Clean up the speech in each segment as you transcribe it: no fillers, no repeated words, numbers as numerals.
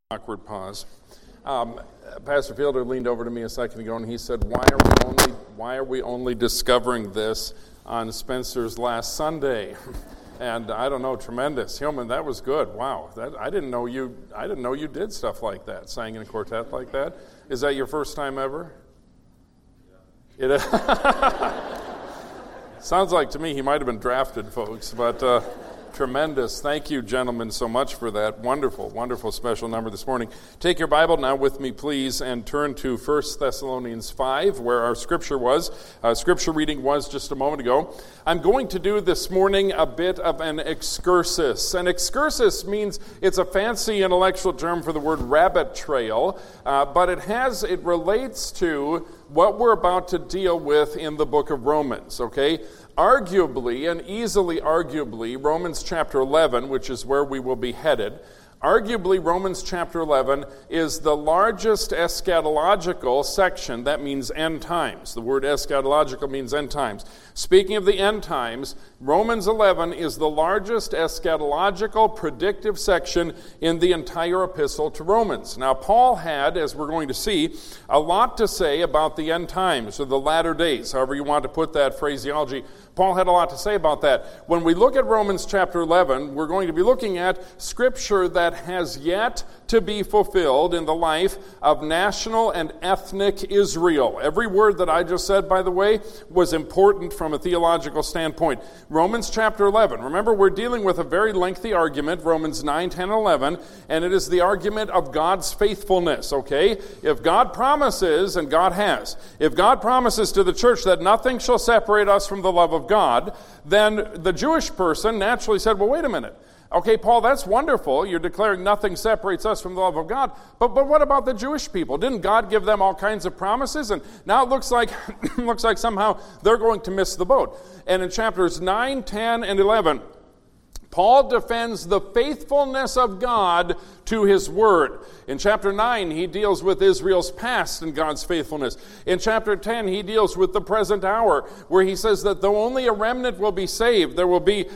Awkward pause. Pastor Fielder leaned over to me a second ago and he said, why are we only discovering this on Spencer's last Sunday? And I don't know, tremendous. Hillman, that was good. Wow. I didn't know you did stuff like that, sang in a quartet like that. Is that your first time ever? Yeah. Sounds like to me he might have been drafted, folks, but tremendous. Thank you, gentlemen, so much for that wonderful, wonderful special number this morning. Take your Bible now with me, please, and turn to 1 Thessalonians 5, where our scripture was. Scripture reading was just a moment ago. I'm going to do this morning a bit of an excursus. An excursus means it's a fancy intellectual term for the word rabbit trail, but it relates to what we're about to deal with in the book of Romans, okay? Arguably, and easily arguably, Romans chapter 11, which is where we will be headed, arguably Romans chapter 11 is the largest eschatological section. That means end times. The word eschatological means end times. Speaking of the end times, Romans 11 is the largest eschatological predictive section in the entire epistle to Romans. Now, Paul had, as we're going to see, a lot to say about the end times, or the latter days, however you want to put that phraseology. Paul had a lot to say about that. When we look at Romans chapter 11, we're going to be looking at scripture that has yet to be fulfilled in the life of national and ethnic Israel. Every word that I just said, by the way, was important from a theological standpoint. Romans chapter 11. Remember, we're dealing with a very lengthy argument, Romans 9, 10, 11, and it is the argument of God's faithfulness, okay? If God promises, and God has, if God promises to the church that nothing shall separate us from the love of God, then the Jewish person naturally said, well, wait a minute. Okay, Paul, that's wonderful. You're declaring nothing separates us from the love of God. But what about the Jewish people? Didn't God give them all kinds of promises? And now it looks like somehow they're going to miss the boat. And in chapters 9, 10, and 11, Paul defends the faithfulness of God to his word. In chapter 9, he deals with Israel's past and God's faithfulness. In chapter 10, he deals with the present hour, where he says that though only a remnant will be saved, there will be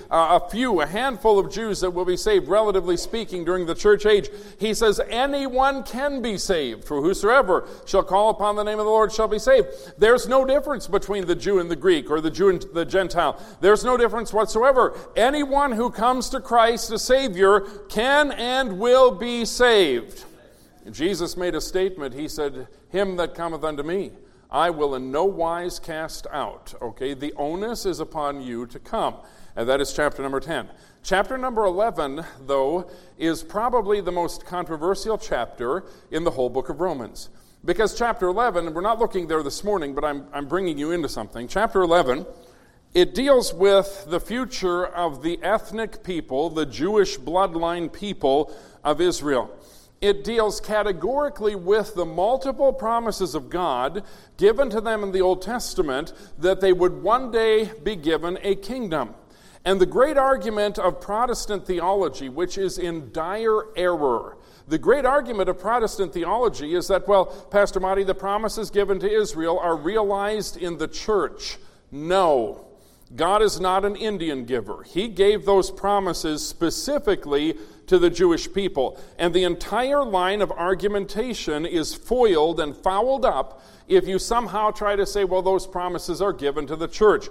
a handful of Jews that will be saved, relatively speaking, during the church age. He says anyone can be saved, for whosoever shall call upon the name of the Lord shall be saved. There's no difference between the Jew and the Greek, or the Jew and the Gentile. There's no difference whatsoever. Anyone who comes to Christ, the Savior, can and will be saved. Jesus made a statement. He said, him that cometh unto me, I will in no wise cast out. Okay, the onus is upon you to come. And that is chapter number 10. Chapter number 11, though, is probably the most controversial chapter in the whole book of Romans. Because chapter 11, we're not looking there this morning, but I'm bringing you into something. Chapter 11, it deals with the future of the ethnic people, the Jewish bloodline people of Israel. It deals categorically with the multiple promises of God given to them in the Old Testament that they would one day be given a kingdom. And the great argument of Protestant theology, which is in dire error, the great argument of Protestant theology is that, well, Pastor Marty, the promises given to Israel are realized in the church. No. God is not an Indian giver. He gave those promises specifically to the Jewish people. And the entire line of argumentation is foiled and fouled up if you somehow try to say, well, those promises are given to the church.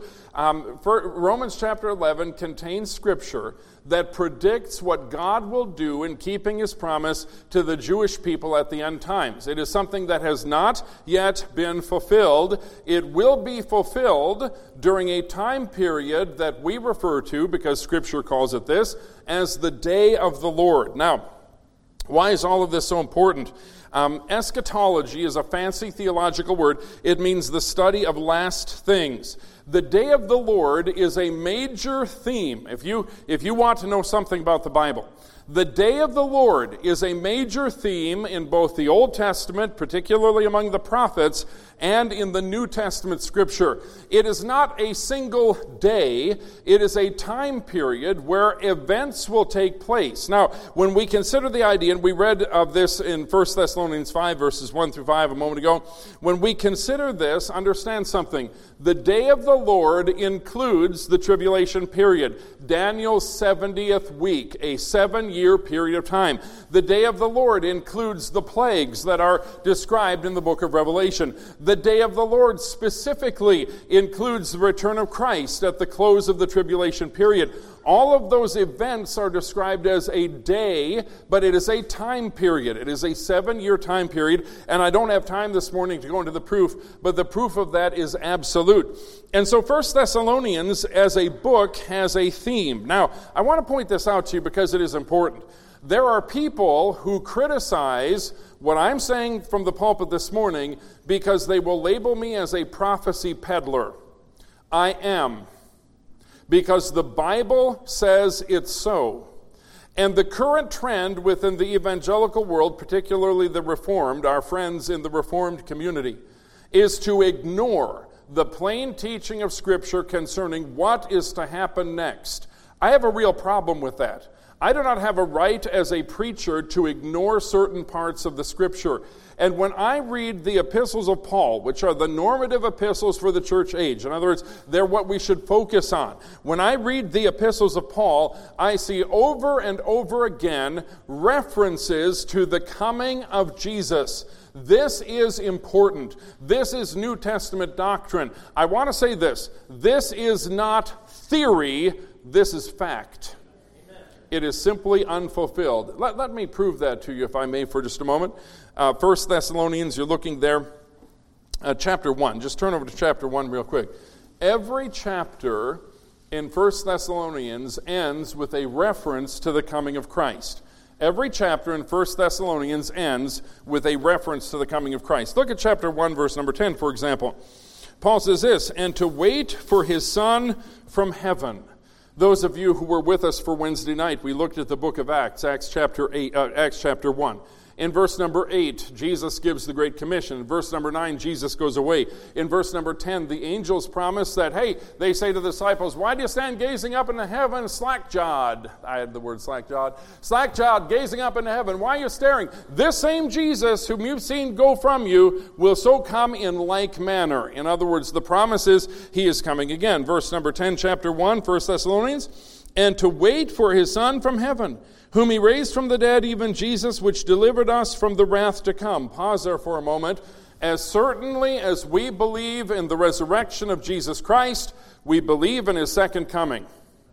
Romans chapter 11 contains scripture that predicts what God will do in keeping his promise to the Jewish people at the end times. It is something that has not yet been fulfilled. It will be fulfilled during a time period that we refer to, because scripture calls it this, as the day of the Lord. Now, why is all of this so important? Eschatology is a fancy theological word. It means the study of last things. The day of the Lord is a major theme. If you want to know something about the Bible, the day of the Lord is a major theme in both the Old Testament, particularly among the prophets, and in the New Testament scripture. It is not a single day. It is a time period where events will take place. Now, when we consider the idea, and we read of this in 1 Thessalonians 5, verses 1 through 5 a moment ago, when we consider this, understand something. The day of the the Lord includes the tribulation period. Daniel's 70th week, a 7-year period of time. The day of the Lord includes the plagues that are described in the book of Revelation. The day of the Lord specifically includes the return of Christ at the close of the tribulation period. All of those events are described as a day, but it is a time period. It is a 7-year time period, and I don't have time this morning to go into the proof, but the proof of that is absolute. And so 1 Thessalonians, as a book, has a theme. Now, I want to point this out to you because it is important. There are people who criticize what I'm saying from the pulpit this morning because they will label me as a prophecy peddler. I am. Because the Bible says it's so. And the current trend within the evangelical world, particularly the Reformed, our friends in the Reformed community, is to ignore the plain teaching of Scripture concerning what is to happen next. I have a real problem with that. I do not have a right as a preacher to ignore certain parts of the Scripture. And when I read the epistles of Paul, which are the normative epistles for the church age, in other words, they're what we should focus on. When I read the epistles of Paul, I see over and over again references to the coming of Jesus. This is important. This is New Testament doctrine. I want to say this. This is not theory. This is fact. It is simply unfulfilled. Let me prove that to you, if I may, for just a moment. 1 Thessalonians, you're looking there, chapter 1. Just turn over to chapter 1 real quick. Every chapter in 1 Thessalonians ends with a reference to the coming of Christ. Every chapter in 1 Thessalonians ends with a reference to the coming of Christ. Look at chapter 1, verse number 10, for example. Paul says this, "And to wait for his Son from heaven." Those of you who were with us for Wednesday night, we looked at the book of Acts, Acts chapter 1. In verse number 8, Jesus gives the Great Commission. In verse number 9, Jesus goes away. In verse number 10, the angels promise that, hey, they say to the disciples, "Why do you stand gazing up into heaven, slack-jawed?" I had the word slack-jawed. Slack-jawed, gazing up into heaven. Why are you staring? This same Jesus whom you've seen go from you will so come in like manner. In other words, the promise is he is coming again. Verse number 10, chapter 1, 1 Thessalonians. "And to wait for his Son from heaven, whom he raised from the dead, even Jesus, which delivered us from the wrath to come." Pause there for a moment. As certainly as we believe in the resurrection of Jesus Christ, we believe in his second coming.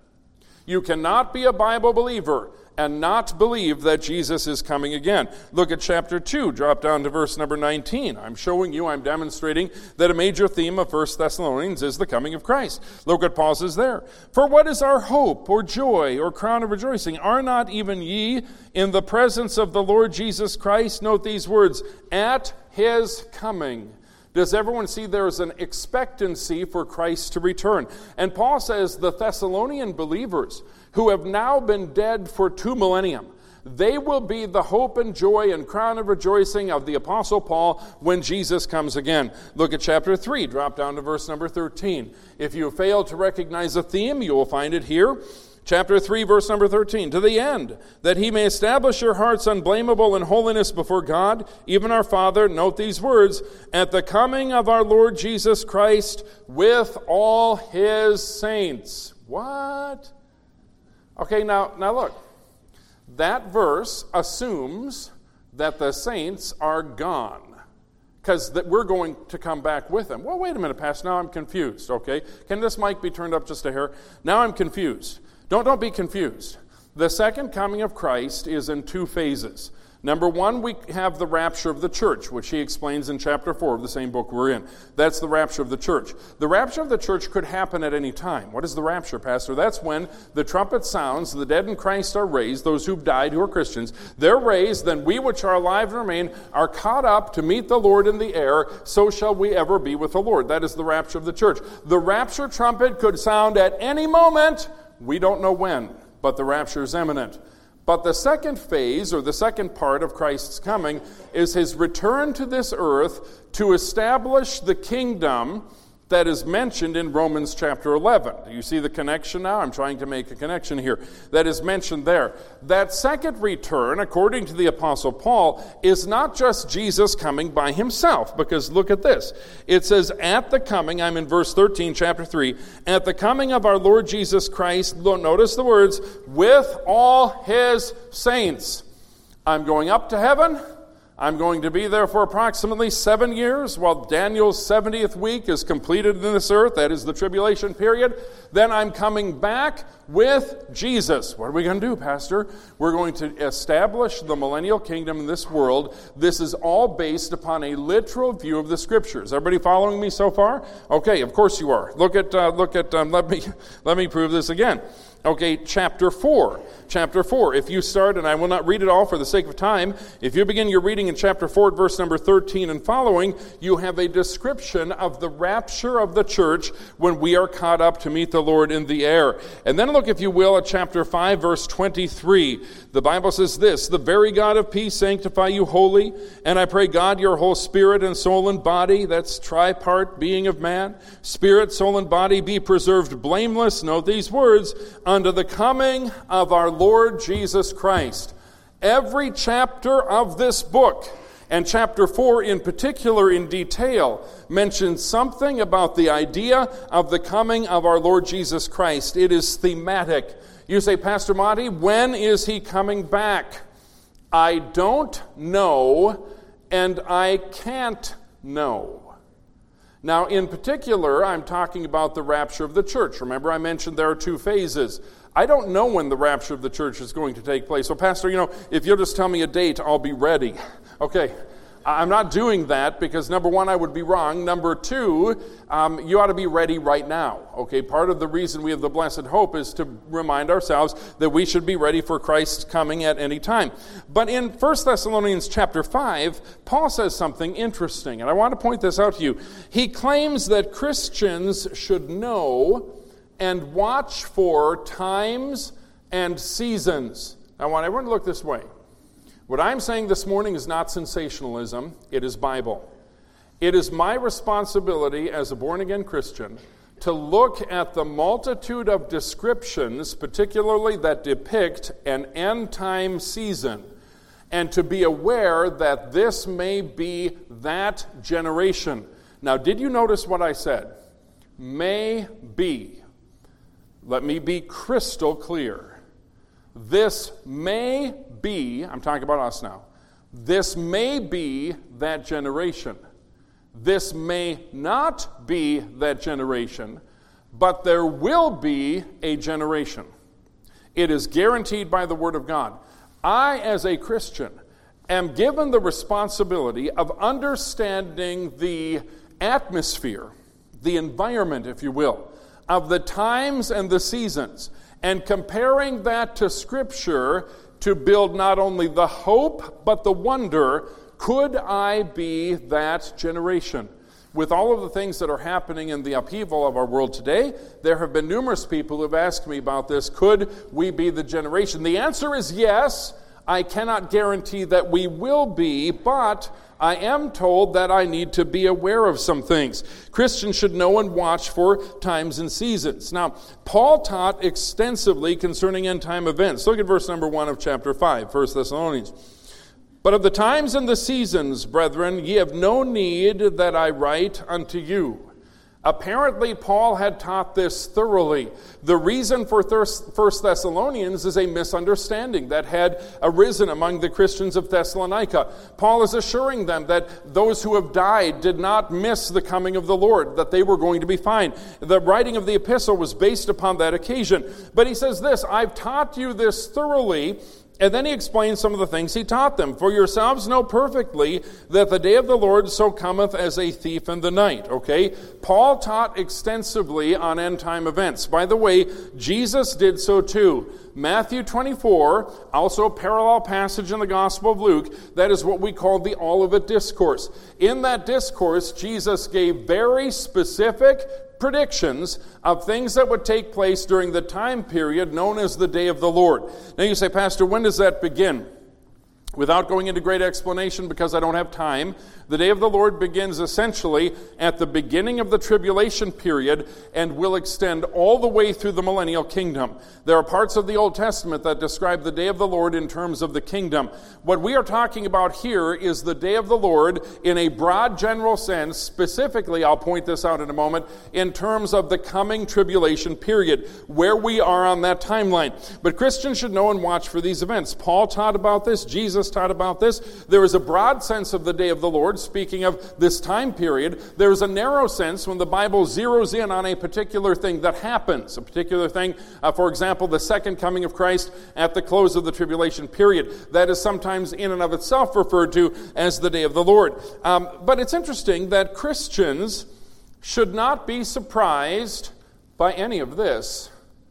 You cannot be a Bible believer and not believe that Jesus is coming again. Look at chapter 2, drop down to verse number 19. I'm demonstrating that a major theme of 1 Thessalonians is the coming of Christ. Look what Paul says there. "For what is our hope or joy or crown of rejoicing? Are not even ye in the presence of the Lord Jesus Christ?" Note these words, "at his coming." Does everyone see there is an expectancy for Christ to return? And Paul says the Thessalonian believers who have now been dead for 2 millennium, they will be the hope and joy and crown of rejoicing of the Apostle Paul when Jesus comes again. Look at chapter 3, drop down to verse number 13. If you fail to recognize a theme, you will find it here. Chapter 3, verse number 13, "To the end that he may establish your hearts unblameable in holiness before God, even our Father," note these words, "at the coming of our Lord Jesus Christ with all his saints." What? Okay, now look. That verse assumes that the saints are gone, because we're going to come back with them. Well, wait a minute, Pastor, now I'm confused, okay? Can this mic be turned up just a hair? Now I'm confused. Don't be confused. The second coming of Christ is in 2 phases. Number 1, we have the rapture of the church, which he explains in chapter 4 of the same book we're in. That's the rapture of the church. The rapture of the church could happen at any time. What is the rapture, Pastor? That's when the trumpet sounds, the dead in Christ are raised, those who've died, who are Christians, they're raised, then we which are alive and remain are caught up to meet the Lord in the air, so shall we ever be with the Lord. That is the rapture of the church. The rapture trumpet could sound at any moment. We don't know when, but the rapture is imminent. But the second phase, or the second part of Christ's coming, is his return to this earth to establish the kingdom that is mentioned in Romans chapter 11. Do you see the connection now? I'm trying to make a connection here. That is mentioned there. That second return, according to the Apostle Paul, is not just Jesus coming by himself, because look at this. It says, at the coming, I'm in verse 13, chapter 3, at the coming of our Lord Jesus Christ, notice the words, with all his saints. I'm going up to heaven. I'm going to be there for approximately 7 years while Daniel's 70th week is completed in this earth. That is the tribulation period. Then I'm coming back with Jesus. What are we going to do, Pastor? We're going to establish the millennial kingdom in this world. This is all based upon a literal view of the Scriptures. Everybody following me so far? Okay, of course you are. Let me prove this again. Okay, chapter 4. Chapter 4. If you start, and I will not read it all for the sake of time, if you begin your reading in chapter 4, verse number 13 and following, you have a description of the rapture of the church when we are caught up to meet the Lord in the air. And then look, if you will, at chapter 5, verse 23. The Bible says this, the very God of peace sanctify you wholly, and I pray God your whole spirit and soul and body, that's tripart being of man, spirit, soul, and body be preserved blameless, note these words, unto the coming of our Lord Jesus Christ. Every chapter of this book, and chapter 4 in particular in detail, mentions something about the idea of the coming of our Lord Jesus Christ. It is thematic. You say, Pastor Monty, when is he coming back? I don't know, and I can't know. Now, in particular, I'm talking about the rapture of the church. Remember, I mentioned there are 2 phases. I don't know when the rapture of the church is going to take place. So, Pastor, if you'll just tell me a date, I'll be ready. Okay, I'm not doing that because, number one, I would be wrong. Number two, you ought to be ready right now. Okay, part of the reason we have the blessed hope is to remind ourselves that we should be ready for Christ's coming at any time. But in 1 Thessalonians chapter 5, Paul says something interesting, and I want to point this out to you. He claims that Christians should know and watch for times and seasons. I want everyone to look this way. What I'm saying this morning is not sensationalism, it is Bible. It is my responsibility as a born-again Christian to look at the multitude of descriptions, particularly that depict an end-time season, and to be aware that this may be that generation. Now, did you notice what I said? May be. Let me be crystal clear. This may be, I'm talking about us now, this may be that generation. This may not be that generation, but there will be a generation. It is guaranteed by the Word of God. I, as a Christian, am given the responsibility of understanding the atmosphere, the environment, if you will, of the times and the seasons, and comparing that to Scripture to build not only the hope, but the wonder, could I be that generation? With all of the things that are happening in the upheaval of our world today, there have been numerous people who have asked me about this. Could we be the generation? The answer is yes. I cannot guarantee that we will be, but I am told that I need to be aware of some things. Christians should know and watch for times and seasons. Now, Paul taught extensively concerning end-time events. Look at verse number 1 of chapter 5, 1 Thessalonians. But of the times and the seasons, brethren, ye have no need that I write unto you. Apparently, Paul had taught this thoroughly. The reason for 1 Thessalonians is a misunderstanding that had arisen among the Christians of Thessalonica. Paul is assuring them that those who have died did not miss the coming of the Lord, that they were going to be fine. The writing of the epistle was based upon that occasion. But he says this, I've taught you this thoroughly. And then he explains some of the things he taught them. For yourselves know perfectly that the day of the Lord so cometh as a thief in the night. Okay? Paul taught extensively on end-time events. By the way, Jesus did so too. Matthew 24, also a parallel passage in the Gospel of Luke, that is what we call the Olivet Discourse. In that discourse, Jesus gave very specific predictions of things that would take place during the time period known as the day of the Lord. Now you say, Pastor, when does that begin? Without going into great explanation, because I don't have time, the day of the Lord begins essentially at the beginning of the tribulation period and will extend all the way through the millennial kingdom. There are parts of the Old Testament that describe the day of the Lord in terms of the kingdom. What we are talking about here is the day of the Lord in a broad general sense, specifically, I'll point this out in a moment, in terms of the coming tribulation period, where we are on that timeline. But Christians should know and watch for these events. Paul taught about this, Jesus taught about this. There is a broad sense of the day of the Lord, speaking of this time period. There is a narrow sense when the Bible zeroes in on a particular thing that happens, a particular thing, for example, the second coming of Christ at the close of the tribulation period. That is sometimes in and of itself referred to as the day of the Lord. But it's interesting that Christians should not be surprised by any of this.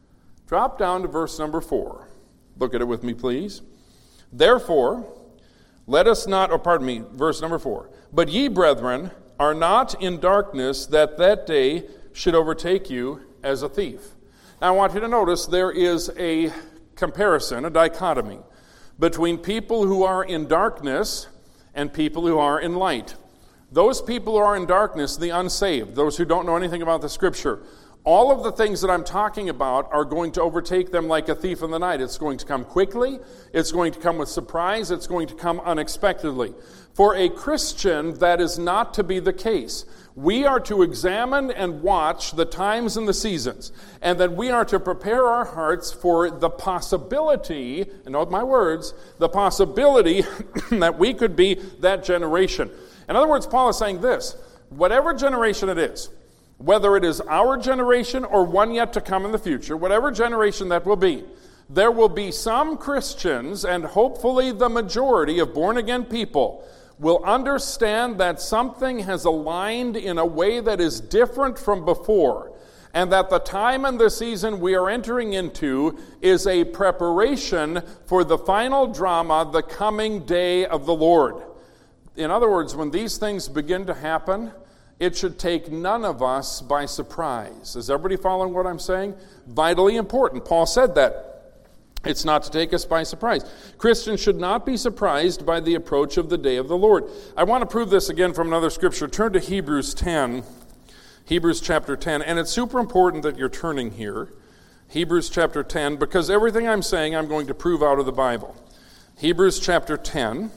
Drop down to verse number 4. Look at it with me, please. Therefore, let us not, verse number 4. But ye, brethren, are not in darkness, that day should overtake you as a thief. Now, I want you to notice there is a comparison, a dichotomy, between people who are in darkness and people who are in light. Those people who are in darkness, the unsaved, those who don't know anything about the Scripture, all of the things that I'm talking about are going to overtake them like a thief in the night. It's going to come quickly. It's going to come with surprise. It's going to come unexpectedly. For a Christian, that is not to be the case. We are to examine and watch the times and the seasons, and then we are to prepare our hearts for the possibility, and note my words, the possibility that we could be that generation. In other words, Paul is saying this: whatever generation it is, whether it is our generation or one yet to come in the future, whatever generation that will be, there will be some Christians, and hopefully the majority of born-again people, will understand that something has aligned in a way that is different from before, and that the time and the season we are entering into is a preparation for the final drama, the coming day of the Lord. In other words, when these things begin to happen, it should take none of us by surprise. Is everybody following what I'm saying? Vitally important. Paul said that. It's not to take us by surprise. Christians should not be surprised by the approach of the day of the Lord. I want to prove this again from another scripture. Turn to Hebrews 10, Hebrews chapter 10. And it's super important that you're turning here. Hebrews chapter 10, because everything I'm saying I'm going to prove out of the Bible. Hebrews chapter 10,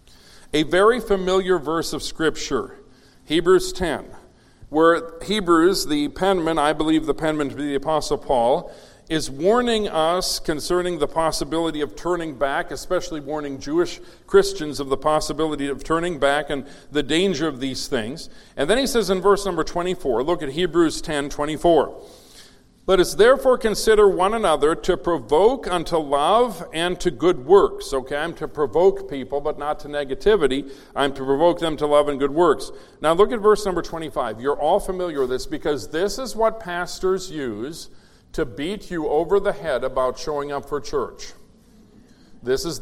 a very familiar verse of Scripture. Hebrews 10, where Hebrews, the penman, I believe the penman to be the Apostle Paul, is warning us concerning the possibility of turning back, especially warning Jewish Christians of the possibility of turning back and the danger of these things. And then he says in verse number 24, look at Hebrews 10:24. Let us therefore consider one another to provoke unto love and to good works. Okay, I'm to provoke people, but not to negativity. I'm to provoke them to love and good works. Now look at verse number 25. You're all familiar with this because this is what pastors use to beat you over the head about showing up for church. This is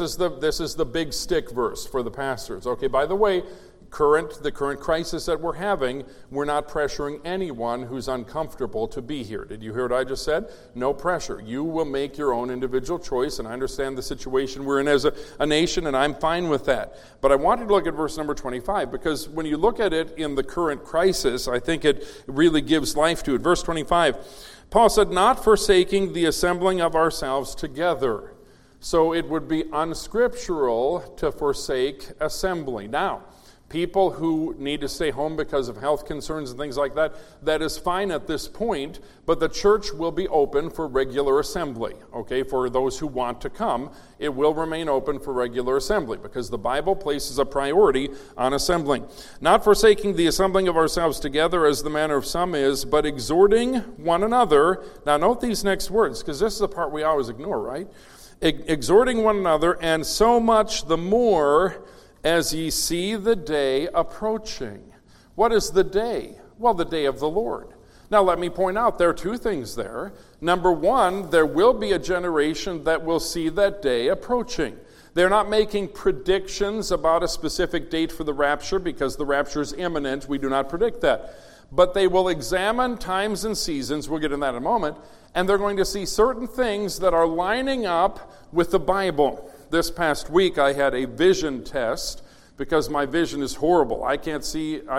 the big stick verse for the pastors. Okay, by the way, the current crisis that we're having, we're not pressuring anyone who's uncomfortable to be here. Did you hear what I just said? No pressure. You will make your own individual choice, and I understand the situation we're in as a nation, and I'm fine with that. But I wanted to look at verse number 25, because when you look at it in the current crisis, I think it really gives life to it. Verse 25, Paul said, not forsaking the assembling of ourselves together. So it would be unscriptural to forsake assembly. Now, people who need to stay home because of health concerns and things like that, that is fine at this point, but the church will be open for regular assembly, okay? For those who want to come, it will remain open for regular assembly because the Bible places a priority on assembling. Not forsaking the assembling of ourselves together as the manner of some is, but exhorting one another. Now note these next words, because this is the part we always ignore, right? Exhorting one another, and so much the more as ye see the day approaching. What is the day? Well, the day of the Lord. Now, let me point out, there are two things there. Number one, there will be a generation that will see that day approaching. They're not making predictions about a specific date for the rapture because the rapture is imminent. We do not predict that. But they will examine times and seasons, we'll get in that in a moment, and they're going to see certain things that are lining up with the Bible. this past week I had a vision test because my vision is horrible. I just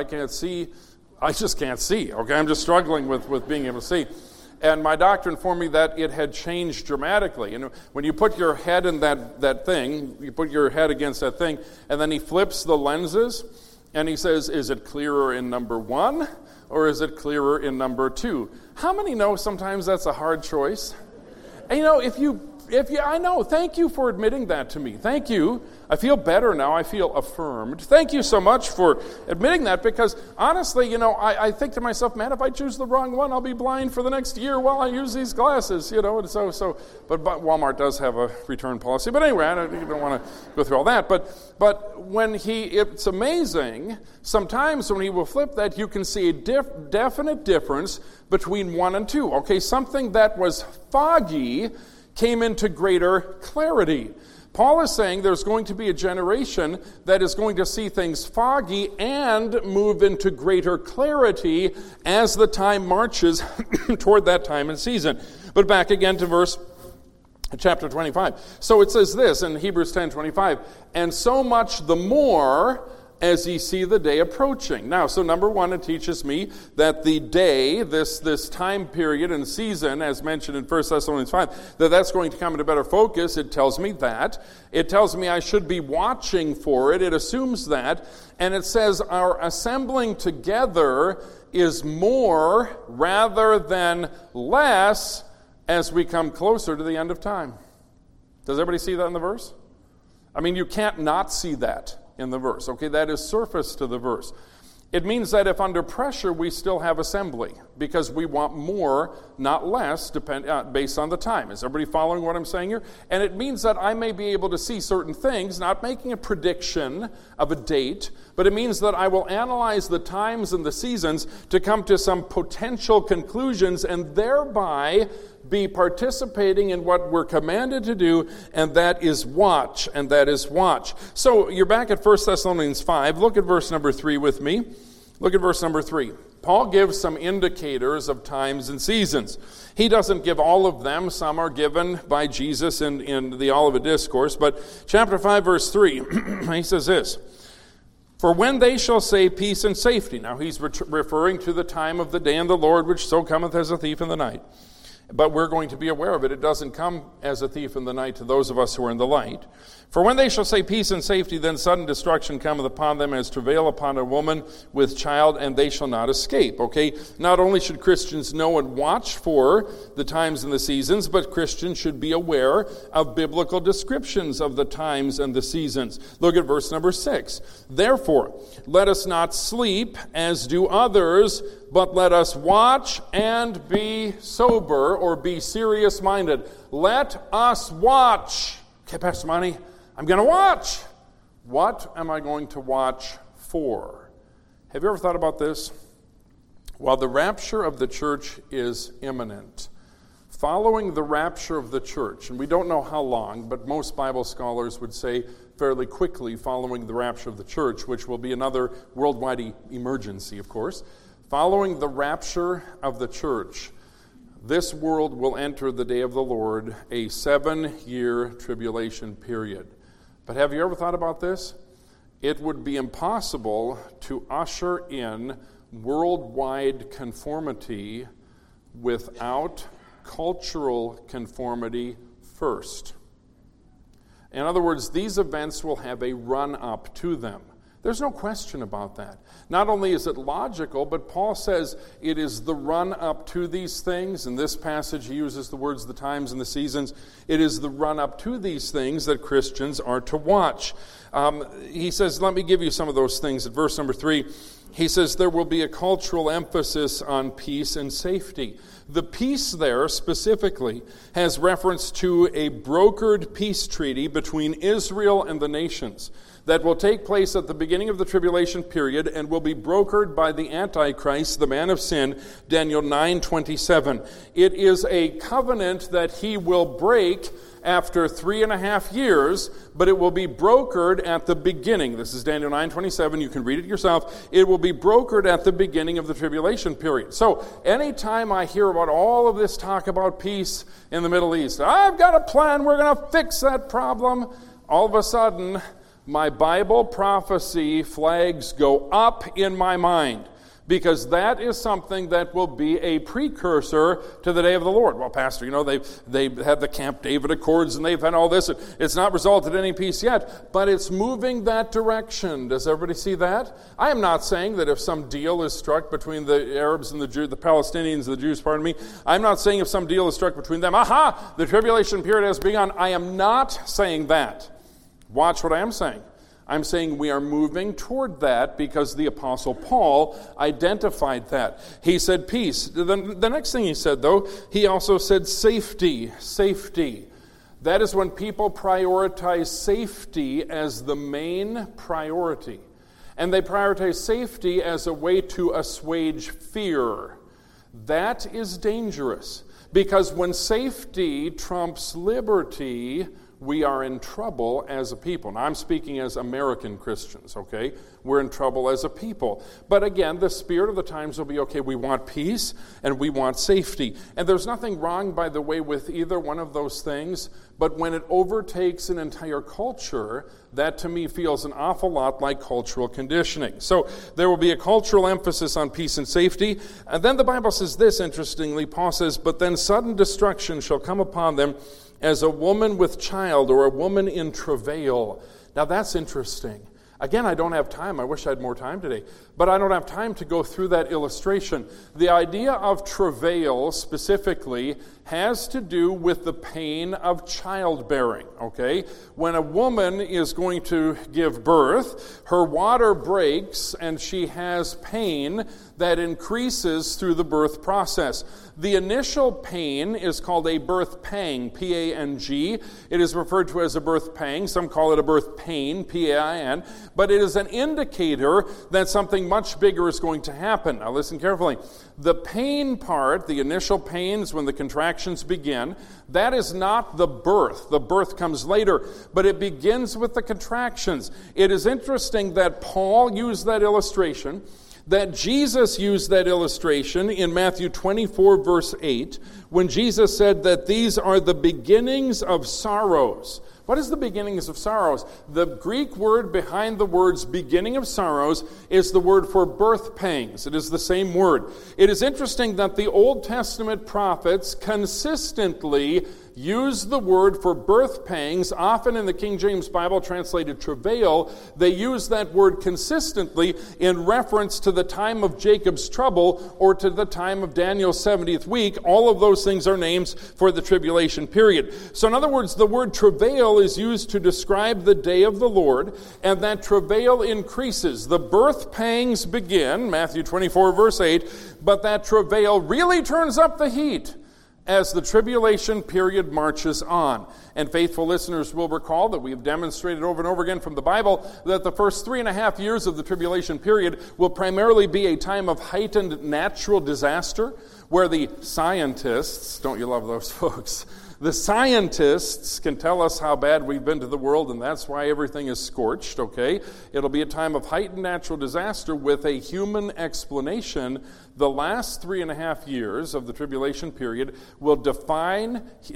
can't see, okay? I'm just struggling with being able to see. And my doctor informed me that it had changed dramatically. And when you put your head in that thing, you put your head against that thing, and then he flips the lenses, and he says, is it clearer in number 1, or is it clearer in number 2? How many know sometimes that's a hard choice? And I know, thank you for admitting that to me. Thank you. I feel better now. I feel affirmed. Thank you so much for admitting that, because honestly, I think to myself, man, if I choose the wrong one, I'll be blind for the next year while I use these glasses, and but Walmart does have a return policy. But anyway, I don't want to go through all that. But it's amazing, sometimes when he will flip that, you can see a definite difference between 1 and 2. Okay, something that was foggy came into greater clarity. Paul is saying there's going to be a generation that is going to see things foggy and move into greater clarity as the time marches toward that time and season. But back again to chapter 25. So it says this in Hebrews 10:25, and so much the more as ye see the day approaching. Now, so number 1, it teaches me that the day, this time period and season, as mentioned in 1 Thessalonians 5, that's going to come into better focus. It tells me that. It tells me I should be watching for it. It assumes that. And it says our assembling together is more rather than less as we come closer to the end of time. Does everybody see that in the verse? I mean, you can't not see that in the verse. Okay, that is surface to the verse. It means that if under pressure, we still have assembly because we want more, not less, based on the time. Is everybody following what I'm saying here? And it means that I may be able to see certain things, not making a prediction of a date, but it means that I will analyze the times and the seasons to come to some potential conclusions and thereby be participating in what we're commanded to do, and that is watch, So you're back at 1 Thessalonians 5. Look at verse number 3 with me. Look at verse number 3. Paul gives some indicators of times and seasons. He doesn't give all of them. Some are given by Jesus in the Olivet Discourse. But chapter 5, verse 3, he says this, for when they shall say peace and safety. Now he's referring to the time of the day in the Lord, which so cometh as a thief in the night. But we're going to be aware of it. It doesn't come as a thief in the night to those of us who are in the light. For when they shall say peace and safety, then sudden destruction cometh upon them as travail upon a woman with child, and they shall not escape. Okay, not only should Christians know and watch for the times and the seasons, but Christians should be aware of biblical descriptions of the times and the seasons. Look at verse number 6. Therefore, let us not sleep as do others, but let us watch and be sober, or be serious-minded. Let us watch. Okay, Pastor Monty, I'm going to watch. What am I going to watch for? Have you ever thought about this? While the rapture of the church is imminent, following the rapture of the church, and we don't know how long, but most Bible scholars would say fairly quickly following the rapture of the church, which will be another worldwide emergency, of course. Following the rapture of the church, this world will enter the day of the Lord, a 7-year tribulation period. But have you ever thought about this? It would be impossible to usher in worldwide conformity without cultural conformity first. In other words, these events will have a run-up to them. There's no question about that. Not only is it logical, but Paul says it is the run-up to these things. In this passage, he uses the words the times and the seasons. It is the run-up to these things that Christians are to watch. He says, let me give you some of those things. At verse number 3, he says there will be a cultural emphasis on peace and safety. The peace there specifically has reference to a brokered peace treaty between Israel and the nations that will take place at the beginning of the tribulation period and will be brokered by the Antichrist, the man of sin, Daniel 9:27. It is a covenant that he will break after 3.5 years, but it will be brokered at the beginning. This is Daniel 9:27. You can read it yourself. It will be brokered at the beginning of the tribulation period. So anytime I hear about all of this talk about peace in the Middle East, I've got a plan, we're going to fix that problem. all of a sudden, my Bible prophecy flags go up in my mind, because that is something that will be a precursor to the day of the Lord. Well, Pastor, they've had the Camp David Accords and they've had all this. It's not resulted in any peace yet, but it's moving that direction. Does everybody see that? I am not saying that if some deal is struck between the Arabs and the Palestinians and the Jews, I'm not saying if some deal is struck between them, the tribulation period has begun. I am not saying that. Watch what I am saying. I'm saying we are moving toward that because the Apostle Paul identified that. He said peace. The next thing he said, though, he also said safety. Safety. That is when people prioritize safety as the main priority. And they prioritize safety as a way to assuage fear. That is dangerous, because when safety trumps liberty, we are in trouble as a people. Now, I'm speaking as American Christians, okay? We're in trouble as a people. But again, the spirit of the times will be, okay, we want peace and we want safety. And there's nothing wrong, by the way, with either one of those things. But when it overtakes an entire culture, that to me feels an awful lot like cultural conditioning. So there will be a cultural emphasis on peace and safety. And then the Bible says this, interestingly. Paul says, but then sudden destruction shall come upon them as a woman with child or a woman in travail. Now that's interesting. Again, I don't have time. I wish I had more time today. But I don't have time to go through that illustration. The idea of travail specifically has to do with the pain of childbearing, okay? When a woman is going to give birth, her water breaks and she has pain that increases through the birth process. The initial pain is called a birth pang, P-A-N-G. It is referred to as a birth pang. Some call it a birth pain, P-A-I-N. But it is an indicator that something much bigger is going to happen. Now listen carefully. The pain part, the initial pains when the contractions begin, that is not the birth. The birth comes later, but it begins with the contractions. It is interesting that Paul used that illustration, that Jesus used that illustration in Matthew 24, verse 8, when Jesus said that these are the beginnings of sorrows. What is the beginnings of sorrows? The Greek word behind the words beginning of sorrows is the word for birth pangs. It is the same word. It is interesting that the Old Testament prophets consistently use the word for birth pangs. Often in the King James Bible translated travail, they use that word consistently in reference to the time of Jacob's trouble or to the time of Daniel's 70th week. All of those things are names for the tribulation period. So in other words, the word travail is used to describe the day of the Lord, and that travail increases. The birth pangs begin, Matthew 24, verse 8, but that travail really turns up the heat as the tribulation period marches on. And faithful listeners will recall that we have demonstrated over and over again from the Bible that the first 3.5 years of the tribulation period will primarily be a time of heightened natural disaster, where the scientists, don't you love those folks? The scientists can tell us how bad we've been to the world, and that's why everything is scorched, okay? It'll be a time of heightened natural disaster with a human explanation. The last 3.5 years of the tribulation period will defy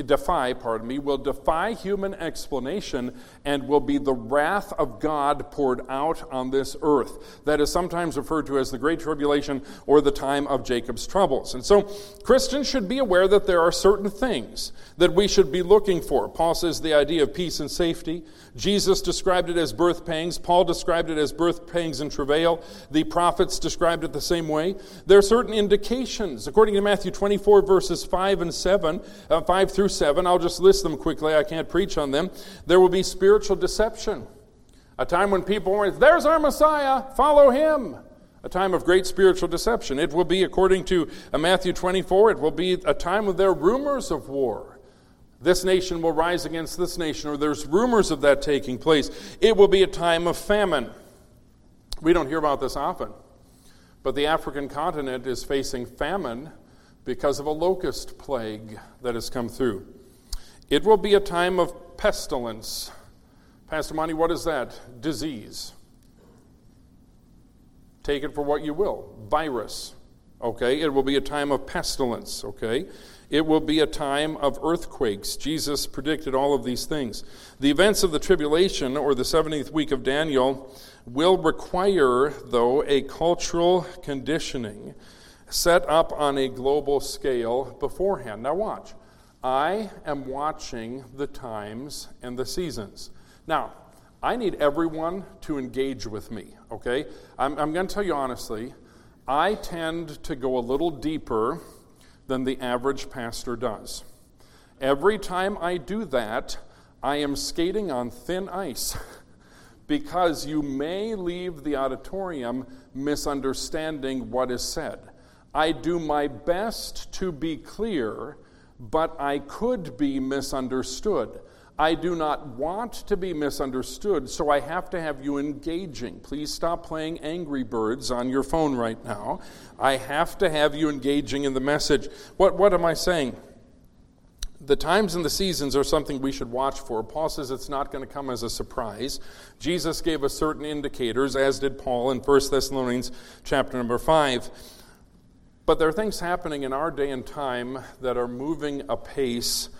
human explanation and will be the wrath of God poured out on this earth. That is sometimes referred to as the Great Tribulation or the time of Jacob's troubles. And so Christians should be aware that there are certain things that we should be looking for. Paul says the idea of peace and safety. Jesus described it as birth pangs. Paul described it as birth pangs and travail. The prophets described it the same way. There are certain indications. According to Matthew 24, verses 5 through 7, I'll just list them quickly. I can't preach on them. There will be spiritual deception. A time when people will say, there's our Messiah, follow him. A time of great spiritual deception. It will be, according to Matthew 24, it will be a time when there are rumors of war. This nation will rise against this nation, or there's rumors of that taking place. It will be a time of famine. We don't hear about this often, but the African continent is facing famine because of a locust plague that has come through. It will be a time of pestilence. Pastor Monty, what is that? Disease. Take it for what you will. Virus. Okay? It will be a time of pestilence. Okay? It will be a time of earthquakes. Jesus predicted all of these things. The events of the tribulation, or the 70th week of Daniel, will require, though, a cultural conditioning set up on a global scale beforehand. Now watch. I am watching the times and the seasons. Now, I need everyone to engage with me, okay? I'm going to tell you honestly, I tend to go a little deeper than the average pastor does. Every time I do that, I am skating on thin ice because you may leave the auditorium misunderstanding what is said. I do my best to be clear, but I could be misunderstood. I do not want to be misunderstood, so I have to have you engaging. Please stop playing Angry Birds on your phone right now. I have to have you engaging in the message. What am I saying? The times and the seasons are something we should watch for. Paul says it's not going to come as a surprise. Jesus gave us certain indicators, as did Paul in 1 Thessalonians chapter number 5. But there are things happening in our day and time that are moving apace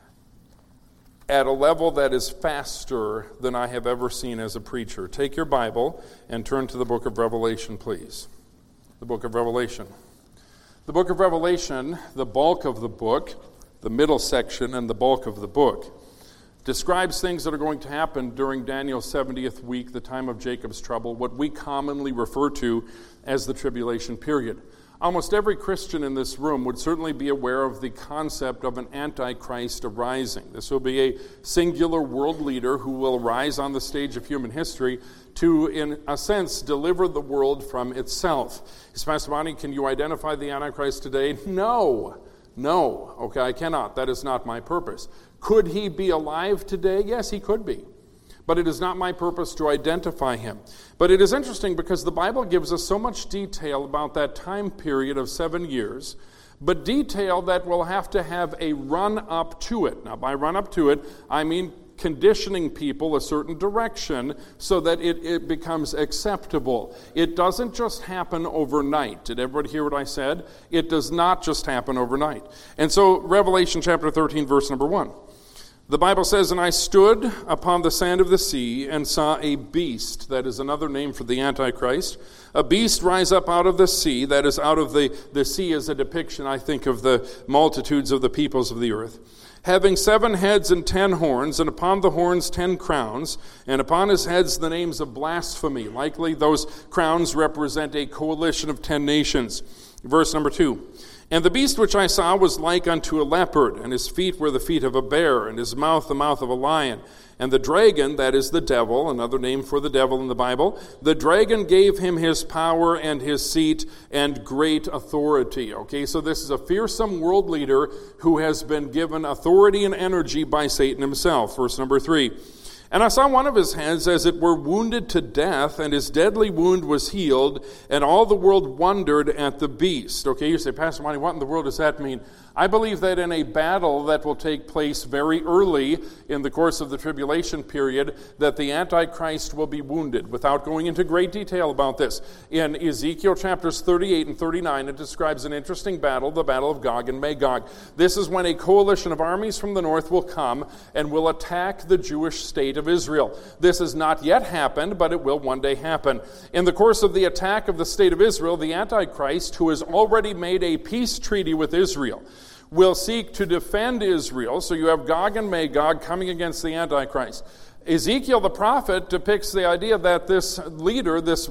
at a level that is faster than I have ever seen as a preacher. Take your Bible and turn to the book of Revelation, please. The book of Revelation. The book of Revelation, the bulk of the book, the middle section and the bulk of the book, describes things that are going to happen during Daniel's 70th week, the time of Jacob's trouble, what we commonly refer to as the tribulation period. Almost every Christian in this room would certainly be aware of the concept of an Antichrist arising. This will be a singular world leader who will rise on the stage of human history to, in a sense, deliver the world from itself. Pastor Bonnie, can you identify the Antichrist today? No. Okay, I cannot. That is not my purpose. Could he be alive today? Yes, he could be. But it is not my purpose to identify him. But it is interesting because the Bible gives us so much detail about that time period of 7 years, but detail that will have to have a run-up to it. Now, by run-up to it, I mean conditioning people a certain direction so that it becomes acceptable. It doesn't just happen overnight. Did everybody hear what I said? It does not just happen overnight. And so, Revelation chapter 13, verse number 1. The Bible says, "And I stood upon the sand of the sea and saw a beast," that is another name for the Antichrist, "a beast rise up out of the sea," that is out of the sea as a depiction, I think, of the multitudes of the peoples of the earth, "having 7 heads and 10 horns, and upon the horns 10 crowns, and upon his heads the names of blasphemy." Likely those crowns represent a coalition of 10 nations. Verse number 2. "And the beast which I saw was like unto a leopard, and his feet were the feet of a bear, and his mouth the mouth of a lion. And the dragon," that is the devil, another name for the devil in the Bible, "the dragon gave him his power and his seat and great authority." Okay, so this is a fearsome world leader who has been given authority and energy by Satan himself. Verse number 3. "And I saw one of his heads as it were wounded to death, and his deadly wound was healed, and all the world wondered at the beast." Okay, you say, "Pastor Monty, what in the world does that mean?" I believe that in a battle that will take place very early in the course of the tribulation period, that the Antichrist will be wounded. Without going into great detail about this, in Ezekiel chapters 38 and 39, it describes an interesting battle, the battle of Gog and Magog. This is when a coalition of armies from the north will come and will attack the Jewish state of Israel. This has not yet happened, but it will one day happen. In the course of the attack of the state of Israel, the Antichrist, who has already made a peace treaty with Israel, will seek to defend Israel. So you have Gog and Magog coming against the Antichrist. Ezekiel the prophet depicts the idea that this leader, this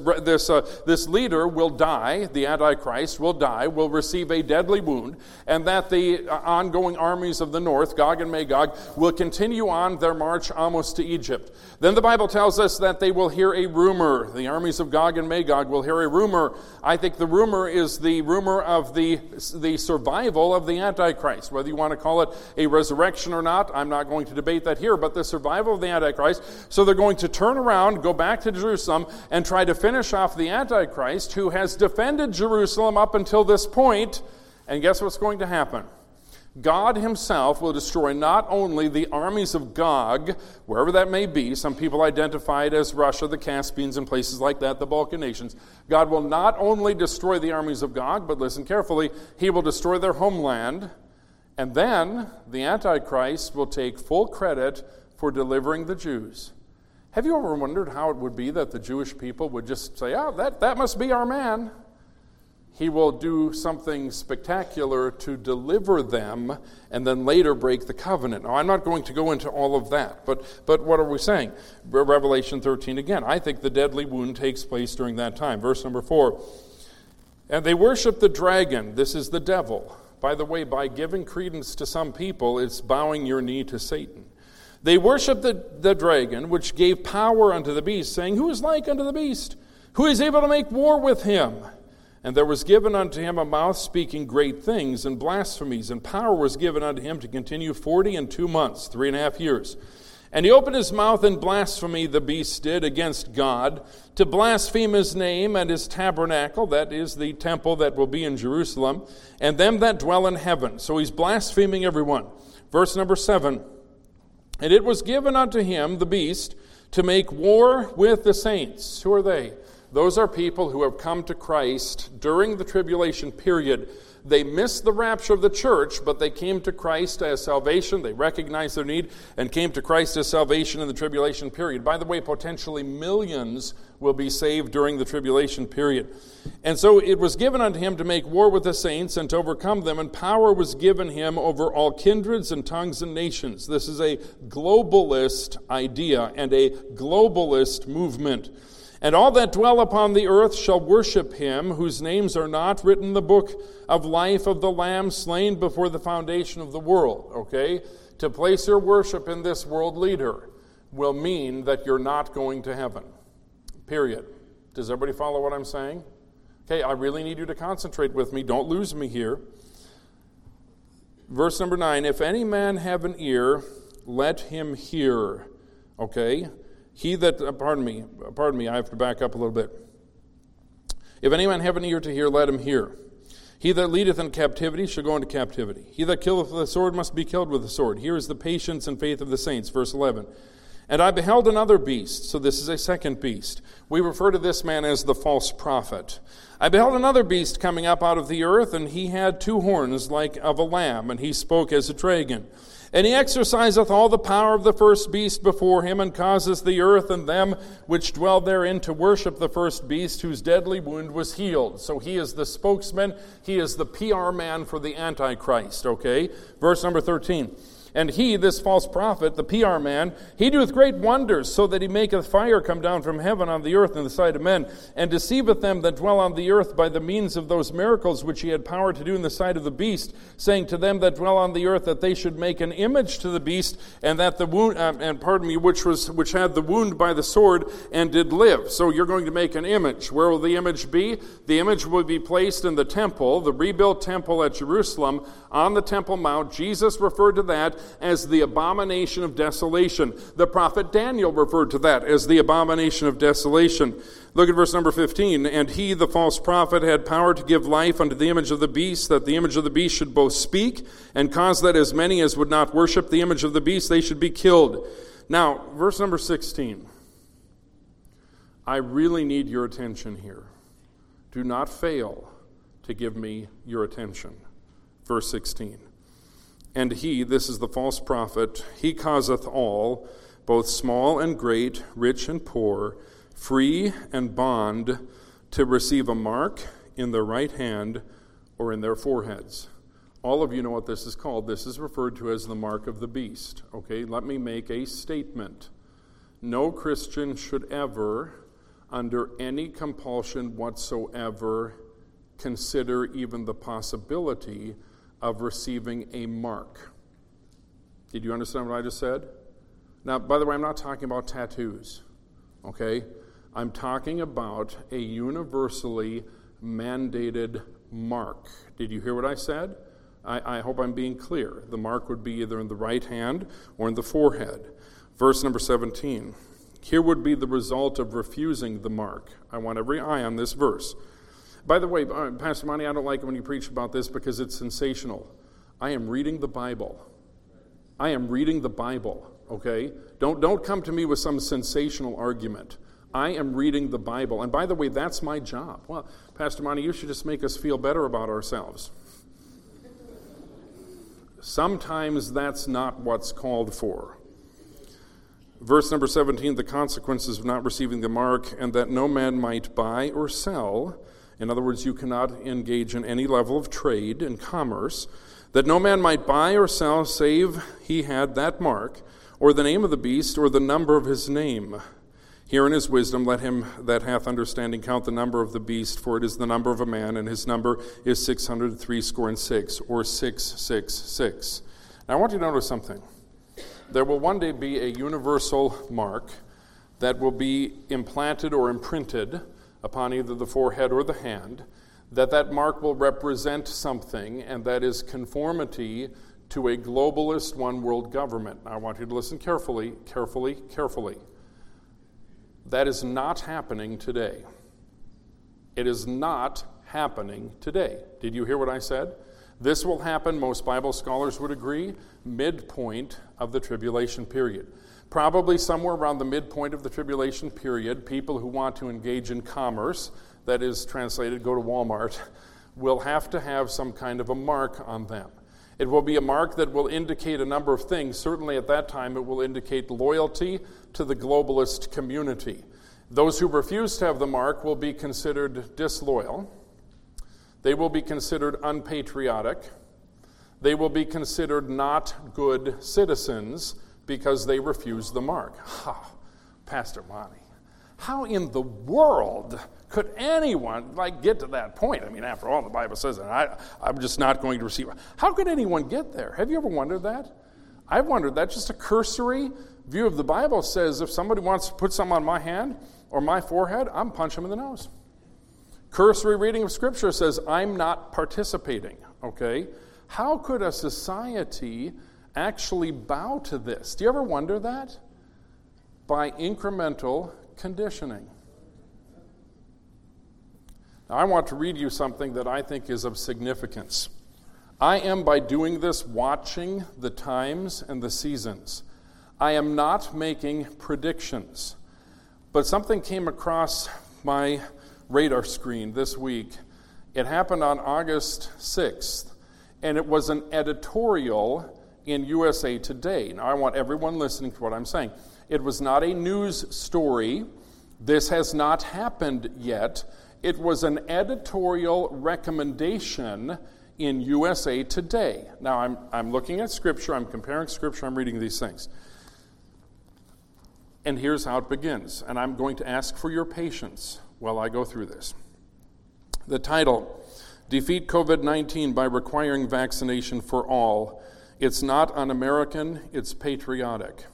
leader will die, the Antichrist will die, will receive a deadly wound, and that the ongoing armies of the north, Gog and Magog, will continue on their march almost to Egypt. Then the Bible tells us that they will hear a rumor. The armies of Gog and Magog will hear a rumor. I think the rumor is the rumor of the survival of the Antichrist. Whether you want to call it a resurrection or not, I'm not going to debate that here, but the survival of the Antichrist. So they're going to turn around, go back to Jerusalem, and try to finish off the Antichrist, who has defended Jerusalem up until this point. And guess what's going to happen? God himself will destroy not only the armies of Gog, wherever that may be. Some people identify it as Russia, the Caspians, and places like that, the Balkan nations. God will not only destroy the armies of Gog, but listen carefully, he will destroy their homeland, and then the Antichrist will take full credit for delivering the Jews. Have you ever wondered how it would be that the Jewish people would just say, that must be our man? He will do something spectacular to deliver them and then later break the covenant. Now, I'm not going to go into all of that, but what are we saying? Revelation 13 again. I think the deadly wound takes place during that time. Verse number 4. And they worship the dragon. This is the devil. By the way, by giving credence to some people, it's bowing your knee to Satan. They worship the dragon, which gave power unto the beast, saying, Who is like unto the beast? Who is able to make war with him? And there was given unto him a mouth speaking great things and blasphemies, and power was given unto him to continue 42 months, 3.5 years. And he opened his mouth in blasphemy, the beast did, against God, to blaspheme his name and his tabernacle, that is the temple that will be in Jerusalem, and them that dwell in heaven. So he's blaspheming everyone. Verse number 7. And it was given unto him, the beast, to make war with the saints. Who are they? Those are people who have come to Christ during the tribulation period. They missed the rapture of the church, but they came to Christ as salvation. They recognized their need and came to Christ as salvation in the tribulation period. By the way, potentially millions will be saved during the tribulation period. And so it was given unto him to make war with the saints and to overcome them, and power was given him over all kindreds and tongues and nations. This is a globalist idea and a globalist movement. And all that dwell upon the earth shall worship him, whose names are not written in the book of life of the Lamb slain before the foundation of the world. Okay? To place your worship in this world leader will mean that you're not going to heaven. Period. Does everybody follow what I'm saying? Okay, I really need you to concentrate with me. Don't lose me here. Verse number 9, if any man have an ear, let him hear. Okay? He that, pardon me, I have to back up a little bit. If any man have an ear to hear, let him hear. He that leadeth in captivity shall go into captivity. He that killeth with the sword must be killed with the sword. Here is the patience and faith of the saints. Verse 11. And I beheld another beast. So this is a second beast. We refer to this man as the false prophet. I beheld another beast coming up out of the earth, and he had 2 horns like of a lamb, and he spoke as a dragon. And he exerciseth all the power of the first beast before him, and causeth the earth and them which dwell therein to worship the first beast, whose deadly wound was healed. So he is the spokesman, he is the PR man for the Antichrist, okay? Verse number 13. And he, this false prophet, the PR man, he doeth great wonders, so that he maketh fire come down from heaven on the earth in the sight of men, and deceiveth them that dwell on the earth by the means of those miracles which he had power to do in the sight of the beast, saying to them that dwell on the earth that they should make an image to the beast, and that the wound, which had the wound by the sword and did live. So you're going to make an image. Where will the image be? The image will be placed in the temple, the rebuilt temple at Jerusalem, on the Temple Mount. Jesus referred to that as the abomination of desolation. The prophet Daniel referred to that as the abomination of desolation. Look at verse number 15. And he, the false prophet, had power to give life unto the image of the beast, that the image of the beast should both speak, and cause that as many as would not worship the image of the beast, they should be killed. Now, verse number 16. I really need your attention here. Do not fail to give me your attention. Verse 16. And he, this is the false prophet, he causeth all, both small and great, rich and poor, free and bond, to receive a mark in their right hand or in their foreheads. All of you know what this is called. This is referred to as the mark of the beast. Okay, let me make a statement. No Christian should ever, under any compulsion whatsoever, consider even the possibility of receiving a mark. Did you understand what I just said? Now, by the way, I'm not talking about tattoos, okay? I'm talking about a universally mandated mark. Did you hear what I said? I hope I'm being clear. The mark would be either in the right hand or in the forehead. Verse number 17. Here would be the result of refusing the mark. I want every eye on this verse. By the way, Pastor Monty, I don't like it when you preach about this because it's sensational. I am reading the Bible. I am reading the Bible, okay? Don't come to me with some sensational argument. I am reading the Bible. And by the way, that's my job. Well, Pastor Monty, you should just make us feel better about ourselves. Sometimes that's not what's called for. Verse number 17, the consequences of not receiving the mark, and that no man might buy or sell. In other words, you cannot engage in any level of trade and commerce. That no man might buy or sell save he had that mark, or the name of the beast, or the number of his name. Herein is wisdom. Let him that hath understanding count the number of the beast, for it is the number of a man, and his number is 666, or 666. Now I want you to notice something. There will one day be a universal mark that will be implanted or imprinted upon either the forehead or the hand, that mark will represent something, and that is conformity to a globalist one-world government. Now I want you to listen carefully. That is not happening today. It is not happening today. Did you hear what I said? This will happen, most Bible scholars would agree, midpoint of the tribulation period. Probably somewhere around the midpoint of the tribulation period, people who want to engage in commerce, that is translated, go to Walmart, will have to have some kind of a mark on them. It will be a mark that will indicate a number of things. Certainly at that time, it will indicate loyalty to the globalist community. Those who refuse to have the mark will be considered disloyal. They will be considered unpatriotic. They will be considered not good citizens because they refuse the mark. Pastor Monty, how in the world could anyone get to that point? I mean, after all, the Bible says that I'm just not going to receive it. How could anyone get there? Have you ever wondered that? I've wondered that. Just a cursory view of the Bible says if somebody wants to put something on my hand or my forehead, I'm punching them in the nose. Cursory reading of Scripture says I'm not participating, okay? How could a society actually bow to this? Do you ever wonder that? By incremental conditioning. Now, I want to read you something that I think is of significance. I am, by doing this, watching the times and the seasons. I am not making predictions. But something came across my radar screen this week. It happened on August 6th, and it was an editorial in USA Today. Now, I want everyone listening to what I'm saying. It was not a news story. This has not happened yet. It was an editorial recommendation in USA Today. Now, I'm looking at Scripture, I'm comparing Scripture, I'm reading these things. And here's how it begins. And I'm going to ask for your patience while I go through this. The title, Defeat COVID-19 by Requiring Vaccination for All. It's not un-American, it's patriotic.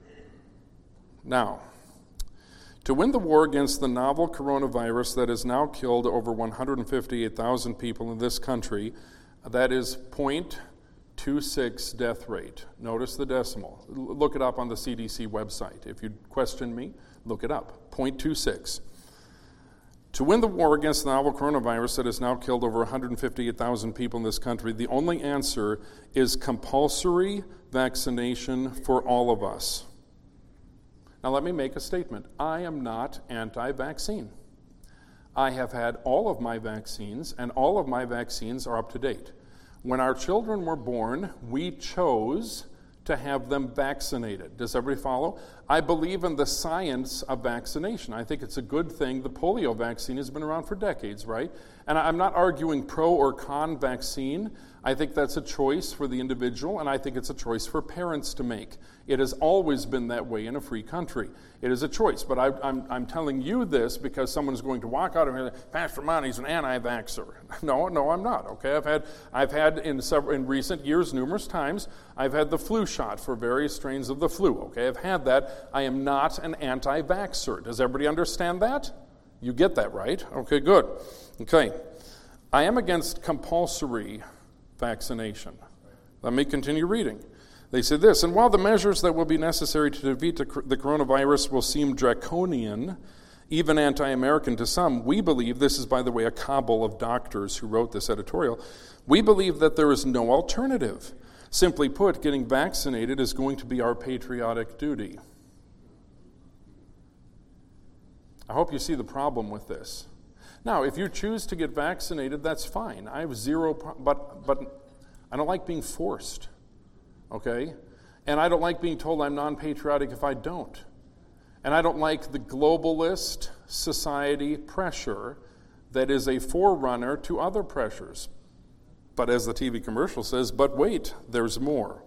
Now, to win the war against the novel coronavirus that has now killed over 158,000 people in this country, that is 0.26 death rate. Notice the decimal. Look it up on the CDC website. If you question me, look it up. 0.26. To win the war against the novel coronavirus that has now killed over 158,000 people in this country, the only answer is compulsory vaccination for all of us. Now let me make a statement. I am not anti-vaccine. I have had all of my vaccines, and all of my vaccines are up to date. When our children were born, we chose to have them vaccinated. Does everybody follow? I believe in the science of vaccination. I think it's a good thing. The polio vaccine has been around for decades, right? And I'm not arguing pro or con vaccine. I think that's a choice for the individual, and I think it's a choice for parents to make. It has always been that way in a free country. It is a choice, but I'm telling you this because someone's going to walk out of here and say, Pastor Monty's an anti-vaxxer. No, I'm not, okay? I've had in recent years, numerous times, I've had the flu shot for various strains of the flu, okay? I've had that. I am not an anti-vaxxer. Does everybody understand that? You get that, right? Okay, good. Okay. I am against compulsory vaccination. Let me continue reading. They say this, and while the measures that will be necessary to defeat the coronavirus will seem draconian, even anti-American to some. We believe, this is by the way a cabal of doctors who wrote this editorial, we believe that there is no alternative. Simply put, getting vaccinated is going to be our patriotic duty. I hope you see the problem with this. Now, if you choose to get vaccinated, that's fine. I have but I don't like being forced, okay? And I don't like being told I'm non-patriotic if I don't. And I don't like the globalist society pressure that is a forerunner to other pressures. But as the TV commercial says, but wait, there's more.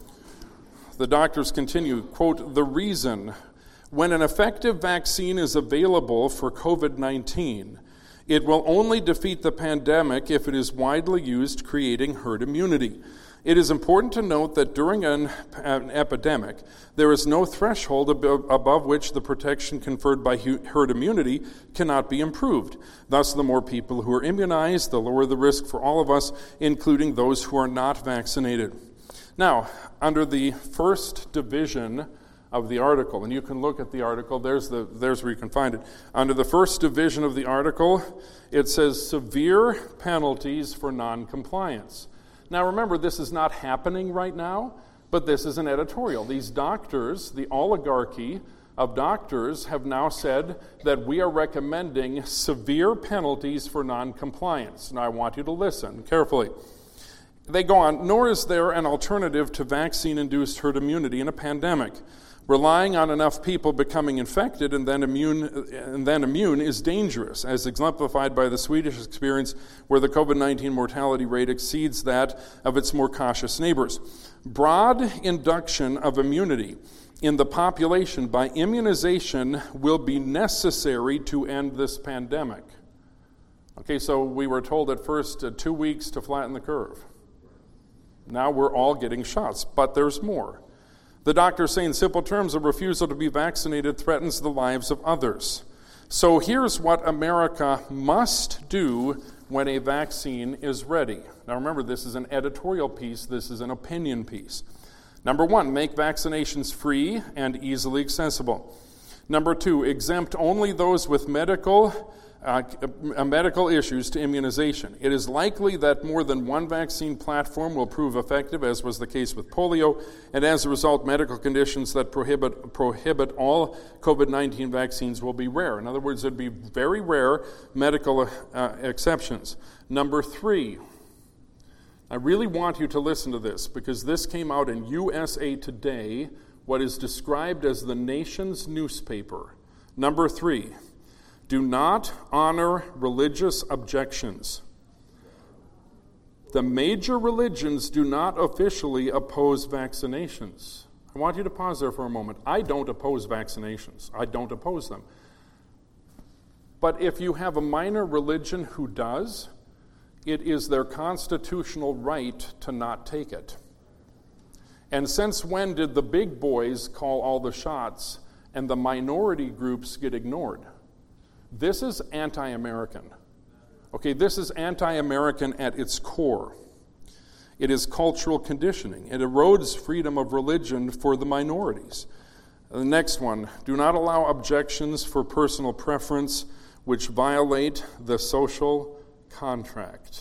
The doctors continue, quote, the reason when an effective vaccine is available for COVID-19, it will only defeat the pandemic if it is widely used, creating herd immunity. It is important to note that during an epidemic, there is no threshold above which the protection conferred by herd immunity cannot be improved. Thus, the more people who are immunized, the lower the risk for all of us, including those who are not vaccinated. Now, under the first division of the article, and you can look at the article, there's where you can find it. Under the first division of the article, it says severe penalties for noncompliance. Now remember, this is not happening right now, but this is an editorial. These doctors, the oligarchy of doctors, have now said that we are recommending severe penalties for noncompliance. Now I want you to listen carefully. They go on, nor is there an alternative to vaccine-induced herd immunity in a pandemic. Relying on enough people becoming infected and then immune is dangerous, as exemplified by the Swedish experience where the COVID-19 mortality rate exceeds that of its more cautious neighbors. Broad induction of immunity in the population by immunization will be necessary to end this pandemic. Okay, so we were told at first 2 weeks to flatten the curve. Now we're all getting shots, but there's more. The doctors say in simple terms, a refusal to be vaccinated threatens the lives of others. So here's what America must do when a vaccine is ready. Now remember, this is an editorial piece, this is an opinion piece. Number 1, make vaccinations free and easily accessible. Number 2, exempt only those with medical issues to immunization. It is likely that more than one vaccine platform will prove effective, as was the case with polio, and as a result, medical conditions that prohibit all COVID-19 vaccines will be rare. In other words, there'd be very rare medical exceptions. Number 3, I really want you to listen to this, because this came out in USA Today, what is described as the nation's newspaper. Number 3, do not honor religious objections. The major religions do not officially oppose vaccinations. I want you to pause there for a moment. I don't oppose vaccinations. I don't oppose them. But if you have a minor religion who does, it is their constitutional right to not take it. And since when did the big boys call all the shots and the minority groups get ignored? This is anti-American. Okay, this is anti-American at its core. It is cultural conditioning. It erodes freedom of religion for the minorities. The next one, do not allow objections for personal preference which violate the social contract.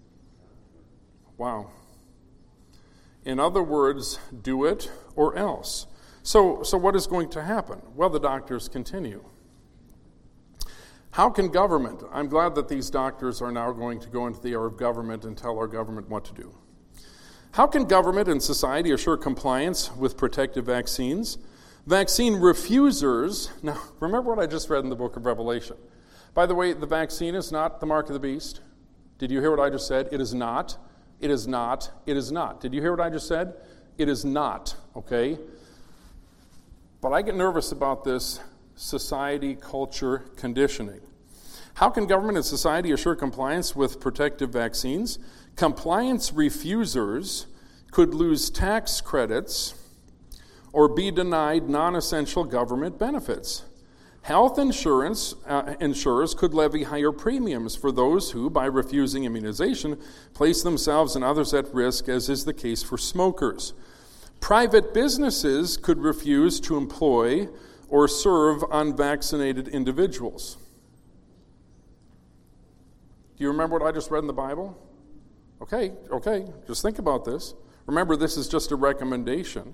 Wow. In other words, do it or else. So what is going to happen? Well, the doctors continue. How can government, I'm glad that these doctors are now going to go into the era of government and tell our government what to do. How can government and society assure compliance with protective vaccines? Vaccine refusers, now remember what I just read in the book of Revelation. By the way, the vaccine is not the mark of the beast. Did you hear what I just said? It is not. It is not. It is not. Did you hear what I just said? It is not, okay? But I get nervous about this society, culture, conditioning. How can government and society assure compliance with protective vaccines? Compliance refusers could lose tax credits or be denied non-essential government benefits. Health insurers could levy higher premiums for those who, by refusing immunization, place themselves and others at risk, as is the case for smokers. Private businesses could refuse to employ or serve unvaccinated individuals. Do you remember what I just read in the Bible? Okay, just think about this. Remember, this is just a recommendation.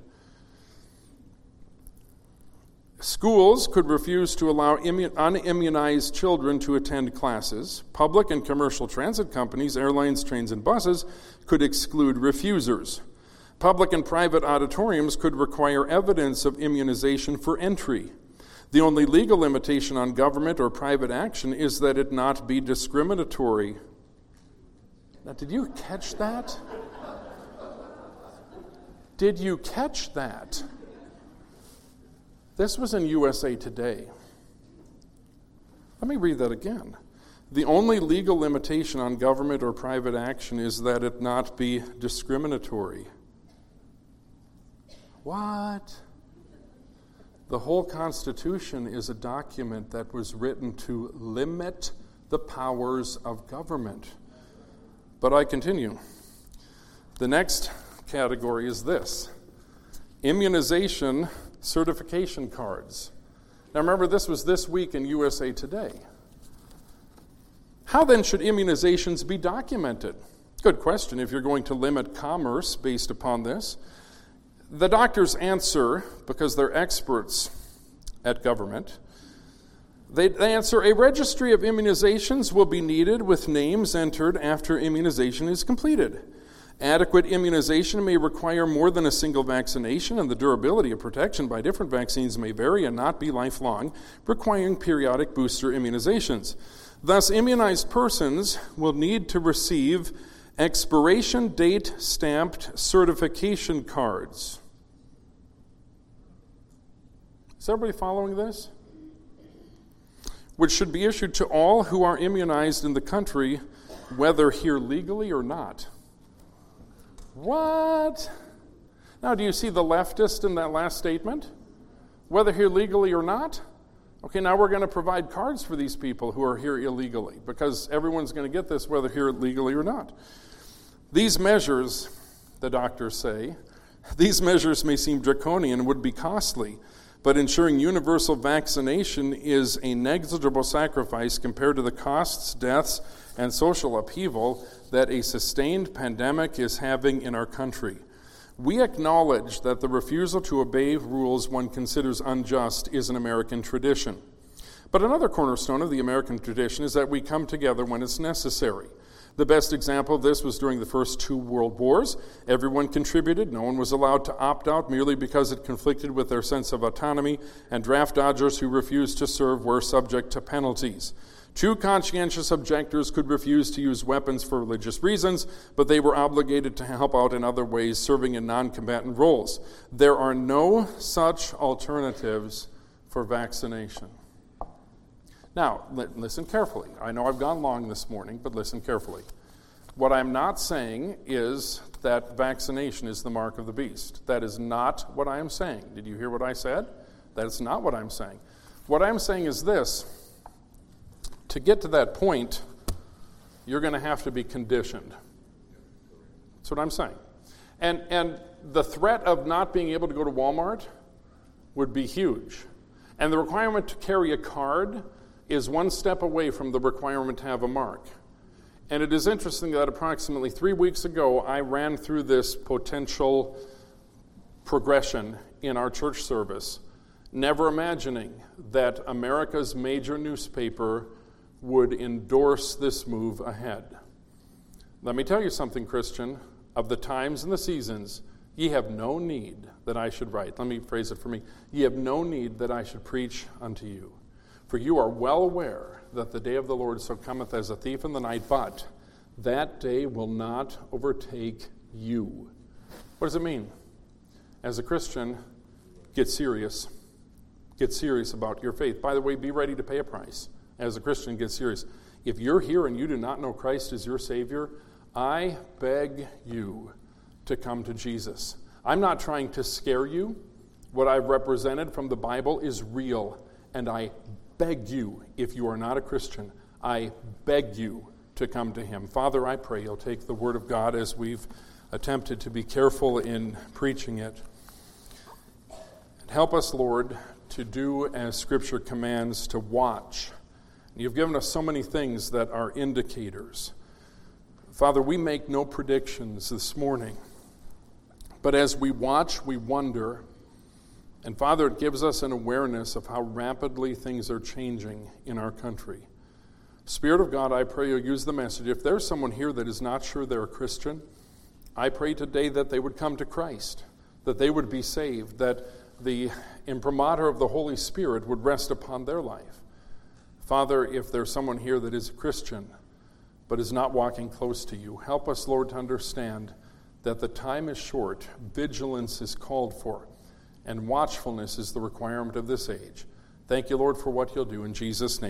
Schools could refuse to allow unimmunized children to attend classes. Public and commercial transit companies, airlines, trains, and buses could exclude refusers. Public and private auditoriums could require evidence of immunization for entry. The only legal limitation on government or private action is that it not be discriminatory. Now, did you catch that? Did you catch that? This was in USA Today. Let me read that again. The only legal limitation on government or private action is that it not be discriminatory. What? The whole Constitution is a document that was written to limit the powers of government. But I continue. The next category is this: immunization certification cards. Now remember, this was this week in USA Today. How then should immunizations be documented? Good question if you're going to limit commerce based upon this. The doctors answer, because they're experts at government, they answer, a registry of immunizations will be needed with names entered after immunization is completed. Adequate immunization may require more than a single vaccination, and the durability of protection by different vaccines may vary and not be lifelong, requiring periodic booster immunizations. Thus, immunized persons will need to receive expiration date stamped certification cards. Is everybody following this? Which should be issued to all who are immunized in the country, whether here legally or not. What? Now, do you see the leftist in that last statement? Whether here legally or not? Okay, now we're going to provide cards for these people who are here illegally, because everyone's going to get this whether here legally or not. These measures, the doctors say, these measures may seem draconian and would be costly, but ensuring universal vaccination is a negligible sacrifice compared to the costs, deaths, and social upheaval that a sustained pandemic is having in our country. We acknowledge that the refusal to obey rules one considers unjust is an American tradition. But another cornerstone of the American tradition is that we come together when it's necessary. The best example of this was during the first two world wars. Everyone contributed. No one was allowed to opt out merely because it conflicted with their sense of autonomy, and draft dodgers who refused to serve were subject to penalties. Two conscientious objectors could refuse to use weapons for religious reasons, but they were obligated to help out in other ways, serving in non-combatant roles. There are no such alternatives for vaccination. Now, listen carefully. I know I've gone long this morning, but listen carefully. What I'm not saying is that vaccination is the mark of the beast. That is not what I am saying. Did you hear what I said? That is not what I'm saying. What I'm saying is this. To get to that point, you're going to have to be conditioned. That's what I'm saying. And the threat of not being able to go to Walmart would be huge. And the requirement to carry a card is one step away from the requirement to have a mark. And it is interesting that approximately 3 weeks ago, I ran through this potential progression in our church service, never imagining that America's major newspaper would endorse this move ahead. Let me tell you something, Christian. Of the times and the seasons, ye have no need that I should write. Let me phrase it for me. Ye have no need that I should preach unto you. For you are well aware that the day of the Lord so cometh as a thief in the night, but that day will not overtake you. What does it mean? As a Christian, get serious. Get serious about your faith. By the way, be ready to pay a price. As a Christian, get serious. If you're here and you do not know Christ as your Savior, I beg you to come to Jesus. I'm not trying to scare you. What I've represented from the Bible is real, and I beg you, if you are not a Christian, I beg you to come to Him. Father, I pray you'll take the Word of God as we've attempted to be careful in preaching it. And help us, Lord, to do as Scripture commands, to watch. You've given us so many things that are indicators. Father, we make no predictions this morning, but as we watch, we wonder. And Father, it gives us an awareness of how rapidly things are changing in our country. Spirit of God, I pray you'll use the message. If there's someone here that is not sure they're a Christian, I pray today that they would come to Christ, that they would be saved, that the imprimatur of the Holy Spirit would rest upon their life. Father, if there's someone here that is a Christian but is not walking close to you, help us, Lord, to understand that the time is short, vigilance is called for, and watchfulness is the requirement of this age. Thank you, Lord, for what you'll do in Jesus' name.